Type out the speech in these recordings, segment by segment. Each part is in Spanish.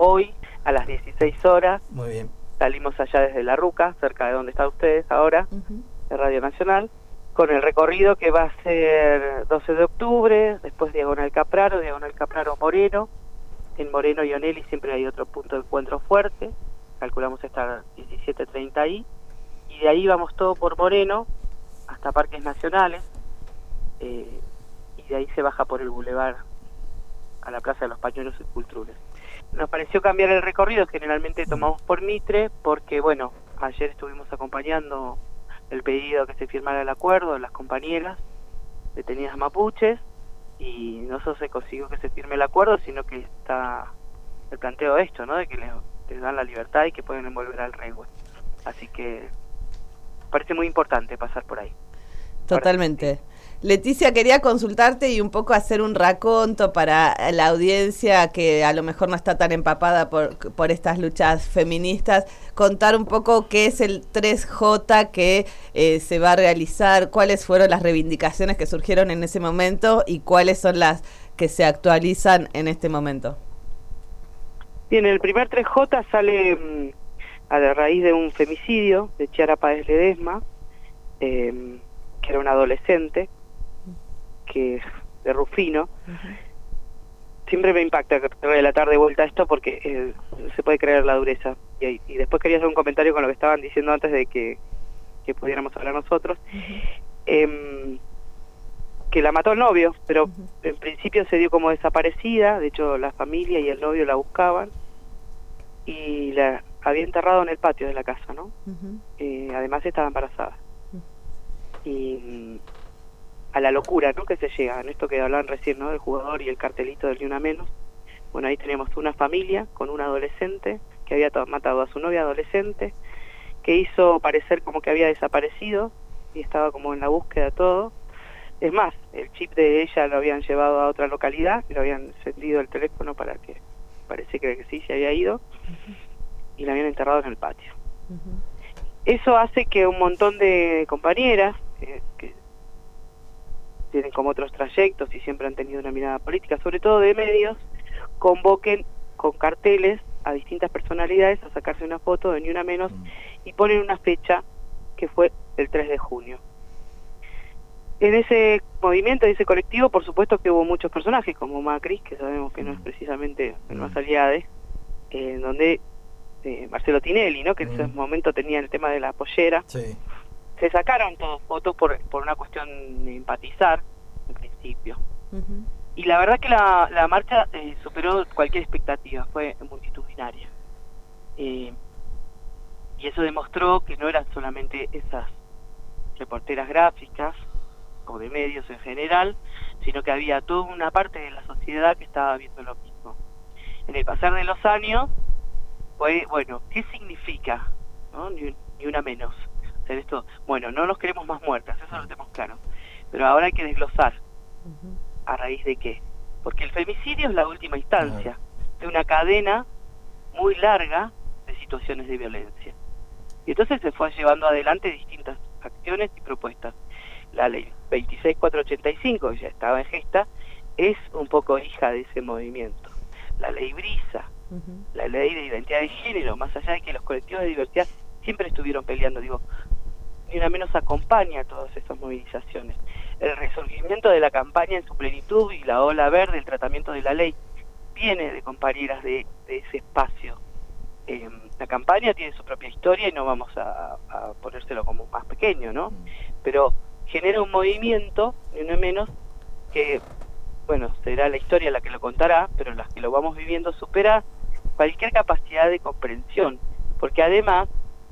hoy a las 16 horas. Muy bien. Salimos allá desde La Ruca, cerca de donde están ustedes ahora, de Radio Nacional, con el recorrido que va a ser 12 de octubre, después Diagonal Capraro Moreno. En Moreno y Onelli siempre hay otro punto de encuentro fuerte, calculamos estar 17:30 ahí, y de ahí vamos todo por Moreno hasta Parques Nacionales, y de ahí se baja por el bulevar a la Plaza de los Pañuelos y Culturas. Nos pareció cambiar el recorrido, generalmente tomamos por Mitre, porque bueno, ayer estuvimos acompañando el pedido que se firmara el acuerdo de las compañeras detenidas mapuches, y no solo se consiguió que se firme el acuerdo, sino que está el planteo de esto, ¿no? De que les dan la libertad y que pueden envolver al rehue. Así que parece muy importante pasar por ahí. Totalmente. Leticia, quería consultarte y un poco hacer un raconto para la audiencia que a lo mejor no está tan empapada por estas luchas feministas, contar un poco qué es el 3J que se va a realizar, cuáles fueron las reivindicaciones que surgieron en ese momento y cuáles son las que se actualizan en este momento. Bien, el primer 3J sale a la raíz de un femicidio de Chiara Páez Ledesma, que era una adolescente, que de Rufino. Siempre me impacta relatar de vuelta esto porque no se puede creer la dureza. Y después quería hacer un comentario con lo que estaban diciendo antes de que pudiéramos hablar nosotros. Que la mató el novio, pero en principio se dio como desaparecida. De hecho, la familia y el novio la buscaban y la había enterrado en el patio de la casa, ¿no? Además estaba embarazada. Y a la locura, ¿no?, que se llega, en esto que hablaban recién, ¿no?, del jugador y el cartelito del Ni Una Menos. Bueno, ahí tenemos una familia con un adolescente que había matado a su novia adolescente, que hizo parecer como que había desaparecido y estaba como en la búsqueda todo. Es más, el chip de ella lo habían llevado a otra localidad, y lo habían encendido el teléfono para que parece que sí se había ido, y la habían enterrado en el patio. Eso hace que un montón de compañeras que tienen como otros trayectos y siempre han tenido una mirada política, sobre todo de medios, convoquen con carteles a distintas personalidades a sacarse una foto de Ni Una Menos y ponen una fecha que fue el 3 de junio. En ese movimiento, en ese colectivo, por supuesto que hubo muchos personajes, como Macri, que sabemos que no es precisamente el más aliado, donde Marcelo Tinelli, ¿no?, que en ese momento tenía el tema de la pollera. Sí. Se sacaron todas fotos por una cuestión de empatizar, en principio. Y la verdad que la marcha superó cualquier expectativa, fue multitudinaria. Y eso demostró que no eran solamente esas reporteras gráficas o de medios en general, sino que había toda una parte de la sociedad que estaba viendo lo mismo. En el pasar de los años, fue, bueno, ¿qué significa, ¿no?, ni una menos? Hacer esto, bueno, no nos queremos más muertas, eso lo tenemos claro, pero ahora hay que desglosar. ¿A raíz de qué? Porque el femicidio es la última instancia de una cadena muy larga de situaciones de violencia. Y entonces se fue llevando adelante distintas acciones y propuestas. La ley 26485, que ya estaba en gesta, es un poco hija de ese movimiento. La ley Brisa, la ley de identidad de género, más allá de que los colectivos de diversidad siempre estuvieron peleando, digo, Ni Una Menos acompaña todas esas movilizaciones. El resurgimiento de la campaña en su plenitud y la ola verde, el tratamiento de la ley, viene de compañeras de ese espacio. La campaña tiene su propia historia y no vamos a ponérselo como más pequeño, ¿no? Pero genera un movimiento, Ni Una Menos, que, bueno, será la historia la que lo contará, pero las que lo vamos viviendo supera cualquier capacidad de comprensión, porque además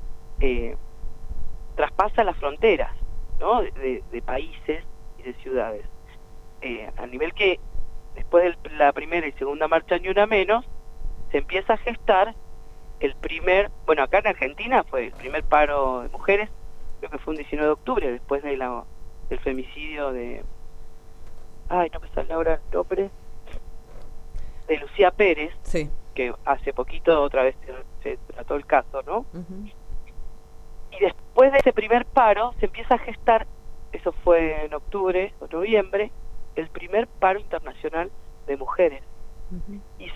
traspasa las fronteras, ¿no?, de países y de ciudades, a nivel que después de la primera y segunda marcha Ni Una Menos se empieza a gestar el primer, bueno, acá en Argentina fue el primer paro de mujeres, creo que fue un 19 de octubre, después de del femicidio de, no me sale ahora el nombre, de Lucía Pérez, Sí. que hace poquito otra vez se trató el caso, ¿no? Y después de ese primer paro se empieza a gestar, eso fue en octubre o noviembre, el primer paro internacional de mujeres. Y son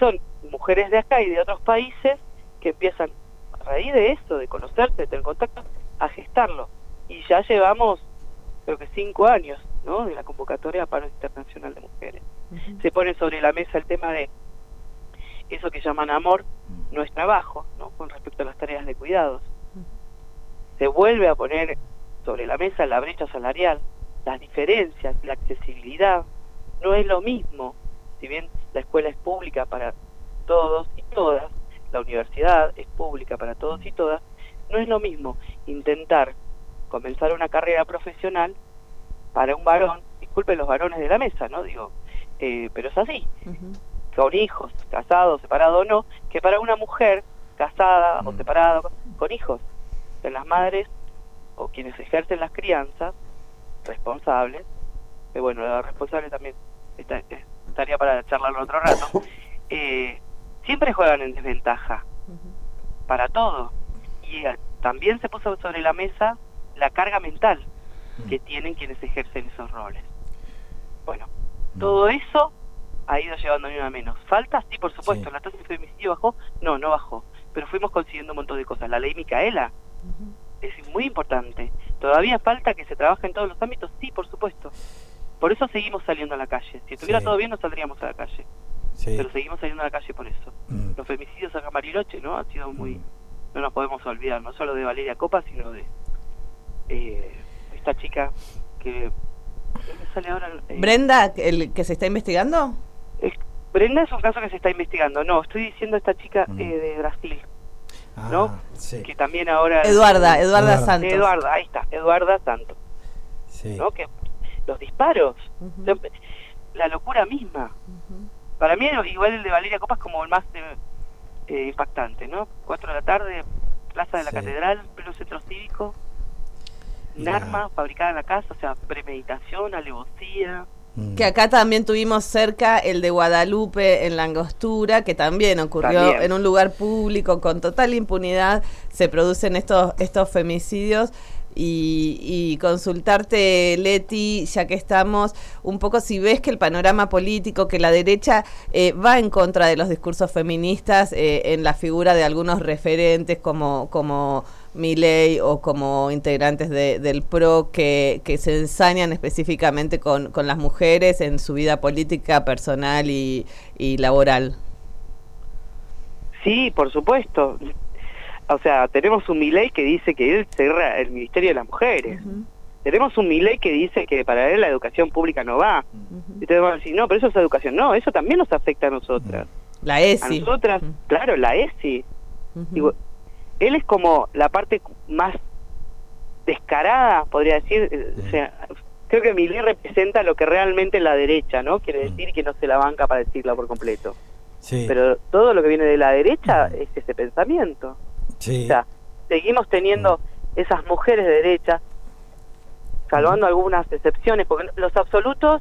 mujeres de acá y de otros países que empiezan a raíz de eso, de conocerse, de tener contacto, a gestarlo. Y ya llevamos, creo que 5 años, ¿no?, de la convocatoria a paro internacional de mujeres. Se pone sobre la mesa el tema de eso que llaman amor, no es trabajo, ¿no?, con respecto a las tareas de cuidados. Se vuelve a poner sobre la mesa la brecha salarial, las diferencias, la accesibilidad. No es lo mismo, si bien la escuela es pública para todos y todas, la universidad es pública para todos y todas, no es lo mismo intentar comenzar una carrera profesional para un varón, disculpen los varones de la mesa, ¿no?, digo, pero es así, con hijos, casado, separado o no, que para una mujer casada o separada con hijos. En las madres o quienes ejercen las crianzas responsables, que bueno, la responsable también estaría para charlarlo otro rato, siempre juegan en desventaja para todo. Y también se puso sobre la mesa la carga mental que tienen quienes ejercen esos roles. Bueno, todo eso ha ido llevando ni una menos. ¿Falta? Sí, por supuesto. ¿La tasa de femicidio bajó? No, no bajó. Pero fuimos consiguiendo un montón de cosas. La ley Micaela es muy importante. ¿Todavía falta que se trabaje en todos los ámbitos? Sí, por supuesto. Por eso seguimos saliendo a la calle. Si estuviera todo bien, no saldríamos a la calle. Pero seguimos saliendo a la calle por eso. Los femicidios acá en Bariloche, ¿no?, han sido muy... No nos podemos olvidar, no solo de Valeria Copa, sino de esta chica que... ¿Qué sale ahora? ¿Brenda, el que se está investigando? Brenda es un caso que se está investigando. No, estoy diciendo esta chica de Brasil, ¿no? Que también ahora... Eduarda Santos. Eduarda, ahí está, Eduarda Santos. ¿No? Que los disparos, la locura misma. Para mí, igual el de Valeria Copa es como el más impactante, ¿no? 4 de la tarde, Plaza de la Catedral, pleno centro cívico, un arma fabricada en la casa, o sea, premeditación, alevosía. Que acá también tuvimos cerca el de Guadalupe en La Angostura, que también ocurrió en un lugar público con total impunidad. Se producen estos femicidios. Y consultarte, Leti, ya que estamos, un poco si ves que el panorama político, que la derecha va en contra de los discursos feministas en la figura de algunos referentes como Milei o como integrantes del PRO que se ensañan específicamente con las mujeres en su vida política, personal y laboral. Sí, por supuesto. O sea, tenemos un Milei que dice que él cerra el Ministerio de las Mujeres. Tenemos un Milei que dice que para él la educación pública no va. Y te van a decir, no, pero eso es educación. No, eso también nos afecta a nosotras. La ESI. A nosotras, claro, la ESI. Digo, él es como la parte más descarada, podría decir. O sea, creo que Milei representa lo que realmente la derecha, ¿no? Quiere decir que no se la banca para decirla por completo. Pero todo lo que viene de la derecha es ese pensamiento. O sea, seguimos teniendo esas mujeres de derecha, salvando algunas excepciones, porque los absolutos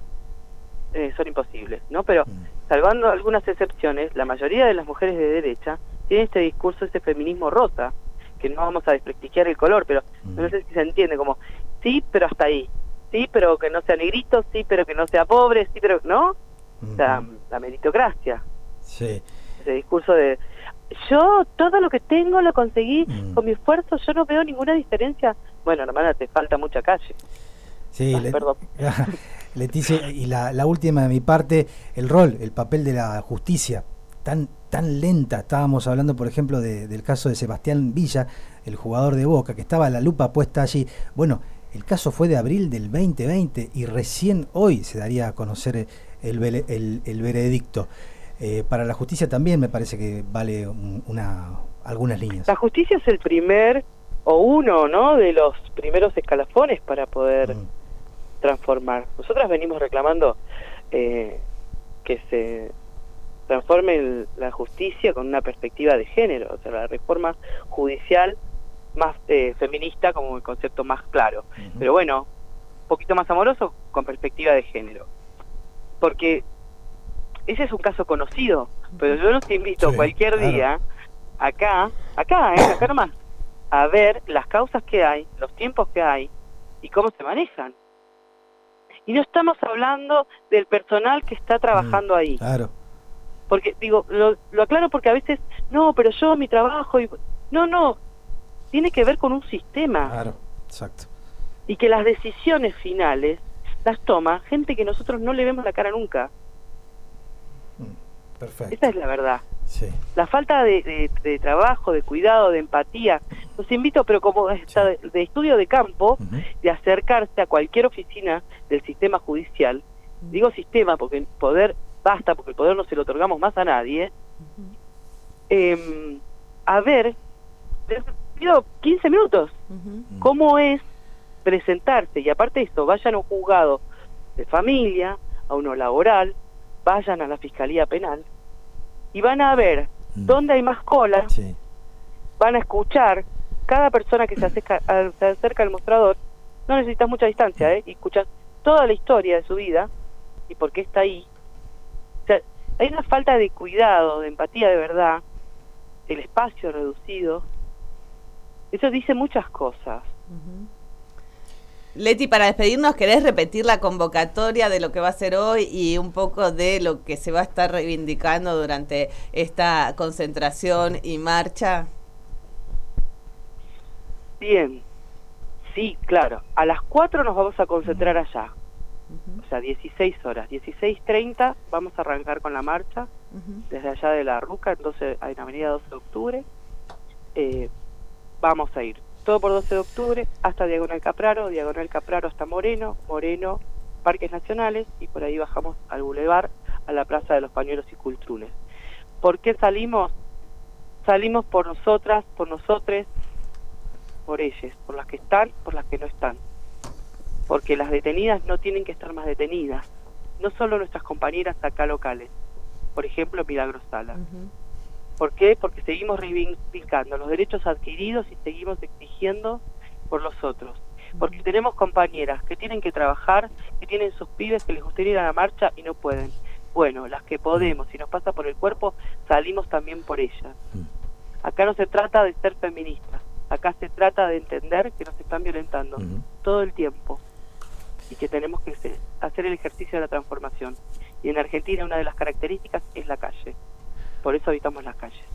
son imposibles, ¿no? Pero salvando algunas excepciones, la mayoría de las mujeres de derecha tienen este discurso, este feminismo rosa, que no vamos a desprestigiar el color, pero no sé si se entiende, como, sí, pero hasta ahí, sí, pero que no sea negrito, sí, pero que no sea pobre, sí, pero, ¿no? O sea, la meritocracia. Ese discurso de... Yo todo lo que tengo lo conseguí con mi esfuerzo, yo no veo ninguna diferencia. Bueno, hermana, te falta mucha calle. Perdón. Leticia, y la última de mi parte, el papel de la justicia, tan lenta. Estábamos hablando, por ejemplo, del caso de Sebastián Villa, el jugador de Boca, que estaba la lupa puesta allí. Bueno, el caso fue de abril del 2020 y recién hoy se daría a conocer el veredicto. Para la justicia también me parece que vale algunas líneas. La justicia es el primer o uno, ¿no?, de los primeros escalafones para poder transformar. Nosotras venimos reclamando que se transforme la justicia con una perspectiva de género, o sea, la reforma judicial más feminista como el concepto más claro. Pero bueno, un poquito más amoroso con perspectiva de género. Porque ese es un caso conocido, pero yo los invito cualquier día acá nomás, a ver las causas que hay, los tiempos que hay y cómo se manejan. Y no estamos hablando del personal que está trabajando ahí. Porque, digo, lo aclaro porque a veces, no, pero yo, mi trabajo... No, tiene que ver con un sistema. Claro, exacto. Y que las decisiones finales las toma gente que nosotros no le vemos la cara nunca. Perfecto. Esa es la verdad. Sí. La falta de trabajo, de cuidado, de empatía. Los invito, pero como está de estudio de campo, de acercarse a cualquier oficina del sistema judicial. Digo sistema porque el poder basta, porque el poder no se lo otorgamos más a nadie. A ver, pido 15 minutos. ¿Cómo es presentarse? Y aparte de eso, vayan a un juzgado de familia, a uno laboral, vayan a la Fiscalía Penal y van a ver dónde hay más cola, van a escuchar cada persona que se acerca al mostrador. No necesitas mucha distancia, y escuchas toda la historia de su vida y por qué está ahí. O sea, hay una falta de cuidado, de empatía de verdad, el espacio reducido. Eso dice muchas cosas. Leti, para despedirnos, ¿querés repetir la convocatoria de lo que va a ser hoy y un poco de lo que se va a estar reivindicando durante esta concentración y marcha? Bien, sí, claro. A las 4 nos vamos a concentrar allá. O sea, 16 horas. 16:30 vamos a arrancar con la marcha desde allá de la Ruca, entonces en Avenida 12 de Octubre. Vamos a ir todo por 12 de octubre hasta Diagonal Capraro hasta Moreno, Parques Nacionales, y por ahí bajamos al Boulevard, a la Plaza de los Pañuelos y Cultrunes. ¿Por qué salimos? Salimos por nosotras, por nosotres, por ellas, por las que están, por las que no están. Porque las detenidas no tienen que estar más detenidas. No solo nuestras compañeras acá locales. Por ejemplo, Milagros Sala. ¿Por qué? Porque seguimos reivindicando los derechos adquiridos y seguimos exigiendo por los otros. Porque tenemos compañeras que tienen que trabajar, que tienen sus pibes que les gustaría ir a la marcha y no pueden. Bueno, las que podemos, si nos pasa por el cuerpo, salimos también por ellas. Acá no se trata de ser feministas, acá se trata de entender que nos están violentando todo el tiempo y que tenemos que hacer el ejercicio de la transformación. Y en Argentina una de las características es la calle. Por eso habitamos las calles.